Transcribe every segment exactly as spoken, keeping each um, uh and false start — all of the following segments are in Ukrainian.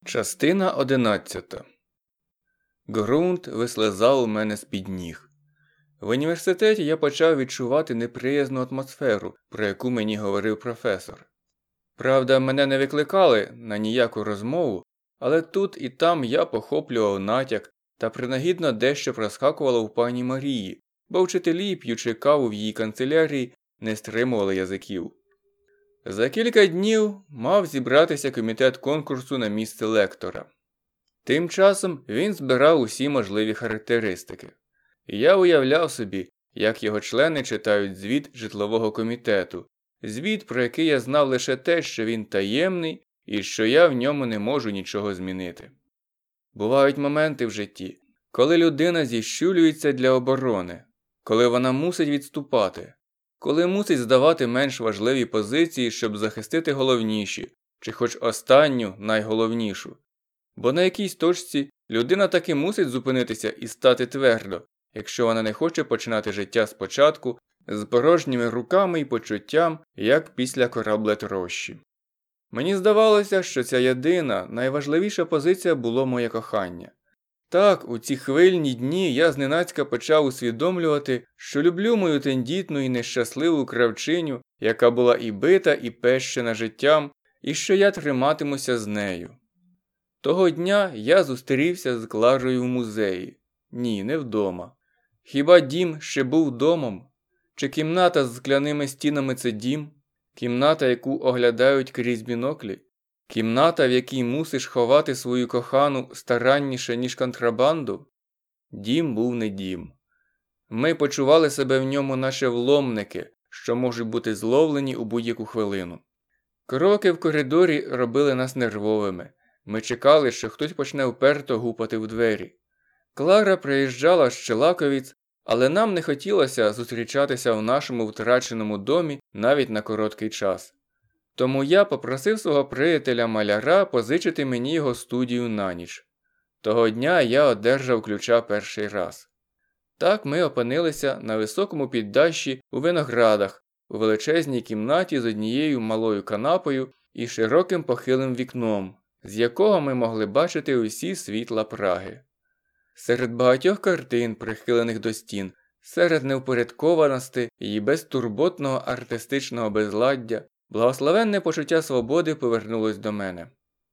Частина одинадцята. Ґрунт вислизав у мене з-під ніг. В університеті я почав відчувати неприязну атмосферу, про яку мені говорив професор. Правда, мене не викликали на ніяку розмову, але тут і там я похоплював натяк та принагідно дещо проскакувало в пані Марії, бо вчителі, п'ючи каву в її канцелярії, не стримували язиків. За кілька днів мав зібратися комітет конкурсу на місце лектора. Тим часом він збирав усі можливі характеристики. Я уявляв собі, як його члени читають звіт житлового комітету, звіт, про який я знав лише те, що він таємний і що я в ньому не можу нічого змінити. Бувають моменти в житті, коли людина зіщулюється для оборони, коли вона мусить відступати, коли мусить здавати менш важливі позиції, щоб захистити головніші, чи хоч останню, найголовнішу. Бо на якійсь точці людина таки мусить зупинитися і стати твердо, якщо вона не хоче починати життя спочатку з порожніми руками і почуттям, як після кораблетрощі. Мені здавалося, що ця єдина, найважливіша позиція було моє кохання. Так, у ці хвильні дні я зненацька почав усвідомлювати, що люблю мою тендітну і нещасливу кравчиню, яка була і бита, і пещена життям, і що я триматимуся з нею. Того дня я зустрівся з Кларою в музеї. Ні, не вдома. Хіба дім ще був домом? Чи кімната з скляними стінами – це дім? Кімната, яку оглядають крізь біноклі? Кімната, в якій мусиш ховати свою кохану старанніше, ніж контрабанду? Дім був не дім. Ми почували себе в ньому наче вломники, що можуть бути зловлені у будь-яку хвилину. Кроки в коридорі робили нас нервовими. Ми чекали, що хтось почне вперто гупати в двері. Клара приїжджала з Челаковіць, але нам не хотілося зустрічатися в нашому втраченому домі навіть на короткий час. Тому я попросив свого приятеля-маляра позичити мені його студію на ніч. Того дня я одержав ключа перший раз. Так ми опинилися на високому піддащі у Виноградах, у величезній кімнаті з однією малою канапою і широким похилим вікном, з якого ми могли бачити усі світла Праги. Серед багатьох картин, прихилених до стін, серед невпорядкованості і безтурботного артистичного безладдя, благословенне почуття свободи повернулось до мене.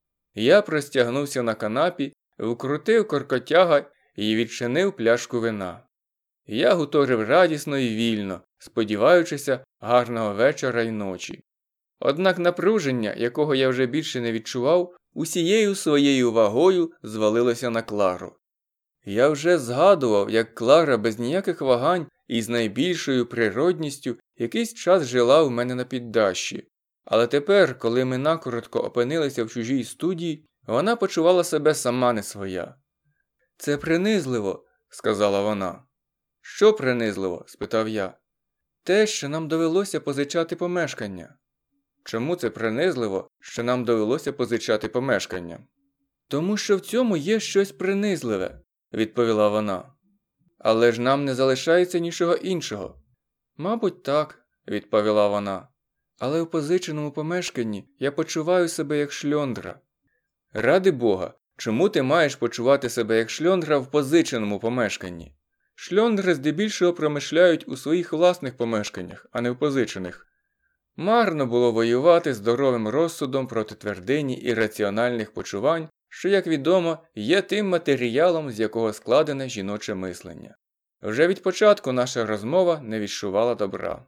Я простягнувся на канапі, вкрутив коркотяга і відчинив пляшку вина. Я гуторив радісно і вільно, сподіваючися гарного вечора й ночі. Однак напруження, якого я вже більше не відчував, усією своєю вагою звалилося на Клару. Я вже згадував, як Клара без ніяких вагань і з найбільшою природністю якийсь час жила в мене на піддащі. Але тепер, коли ми накоротко опинилися в чужій студії, вона почувала себе сама не своя. «Це принизливо», – сказала вона. «Що принизливо?» – спитав я. «Те, що нам довелося позичати помешкання». «Чому це принизливо, що нам довелося позичати помешкання?» «Тому що в цьому є щось принизливе», – відповіла вона. «Але ж нам не залишається нічого іншого». «Мабуть, так», – відповіла вона. «Але в позиченому помешканні я почуваю себе як шльондра». «Ради Бога, чому ти маєш почувати себе як шльондра в позиченому помешканні? Шльондри здебільшого промишляють у своїх власних помешканнях, а не в позичених». Марно було воювати здоровим розсудом проти твердині ірраціональних почувань, що, як відомо, є тим матеріалом, з якого складене жіноче мислення. Вже від початку наша розмова не відчувала добра.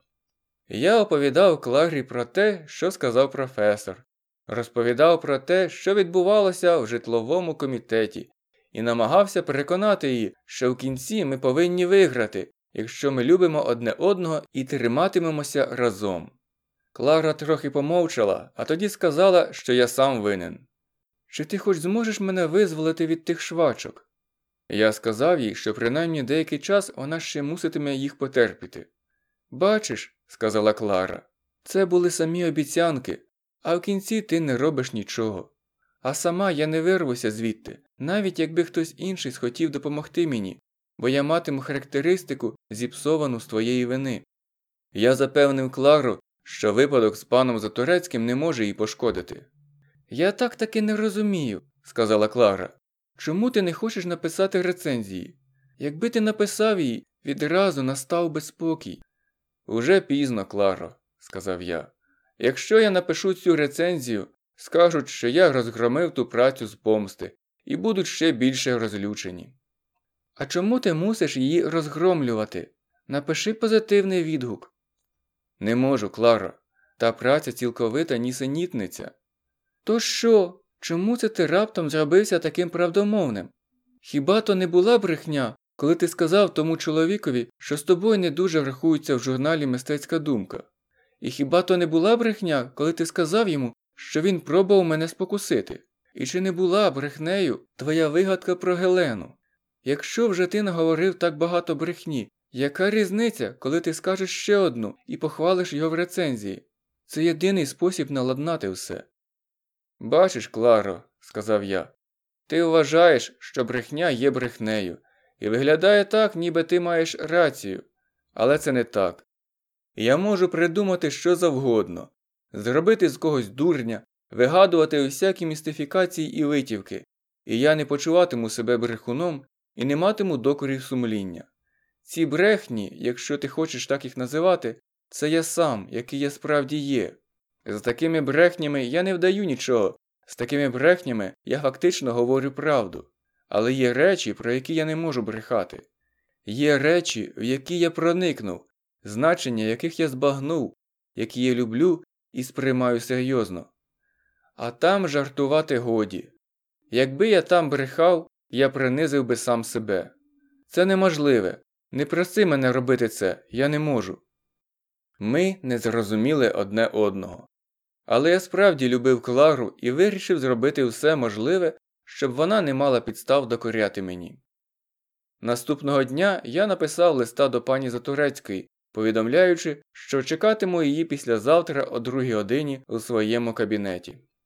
Я оповідав Кларі про те, що сказав професор, розповідав про те, що відбувалося в житловому комітеті, і намагався переконати її, що в кінці ми повинні виграти, якщо ми любимо одне одного і триматимемося разом. Клара трохи помовчала, а тоді сказала, що я сам винен. «Чи ти хоч зможеш мене визволити від тих швачок?» Я сказав їй, що принаймні деякий час вона ще муситиме їх потерпіти. «Бачиш», – сказала Клара, – «це були самі обіцянки, а в кінці ти не робиш нічого. А сама я не вирвуся звідти, навіть якби хтось інший схотів допомогти мені, бо я матиму характеристику, зіпсовану з твоєї вини». Я запевнив Клару, що випадок з паном Заторецьким не може їй пошкодити. «Я так таки не розумію», сказала Клара. Чому ти не хочеш написати рецензії? Якби ти написав її, відразу настав би спокій. Уже пізно, Кларо, сказав я. Якщо я напишу цю рецензію, скажуть, що я розгромив ту працю з помсти і будуть ще більше розлючені. А чому ти мусиш її розгромлювати? Напиши позитивний відгук. Не можу, Кларо. Та праця цілковита нісенітниця. То що? Чому це ти раптом зробився таким правдомовним? Хіба то не була брехня, коли ти сказав тому чоловікові, що з тобою не дуже рахується в журналі «Мистецька думка»? І хіба то не була брехня, коли ти сказав йому, що він пробував мене спокусити? І чи не була брехнею твоя вигадка про Гелену? Якщо вже ти наговорив так багато брехні, яка різниця, коли ти скажеш ще одну і похвалиш його в рецензії? Це єдиний спосіб наладнати все. Бачиш, Кларо, сказав я, ти вважаєш, що брехня є брехнею, і виглядає так, ніби ти маєш рацію. Але це не так. Я можу придумати що завгодно, зробити з когось дурня, вигадувати усякі містифікації і витівки, і я не почуватиму себе брехуном і не матиму докорів сумління. Ці брехні, якщо ти хочеш так їх називати, це я сам, який я справді є. З такими брехнями я не вдаю нічого, з такими брехнями я фактично говорю правду. Але є речі, про які я не можу брехати. Є речі, в які я проникнув, значення яких я збагнув, які я люблю і сприймаю серйозно. А там жартувати годі. Якби я там брехав, я принизив би сам себе. Це неможливе. Не проси мене робити це, я не можу. Ми не зрозуміли одне одного. Але я справді любив Клару і вирішив зробити все можливе, щоб вона не мала підстав докоряти мені. Наступного дня я написав листа до пані Затурецької, повідомляючи, що чекатиму її післязавтра о другій годині у своєму кабінеті.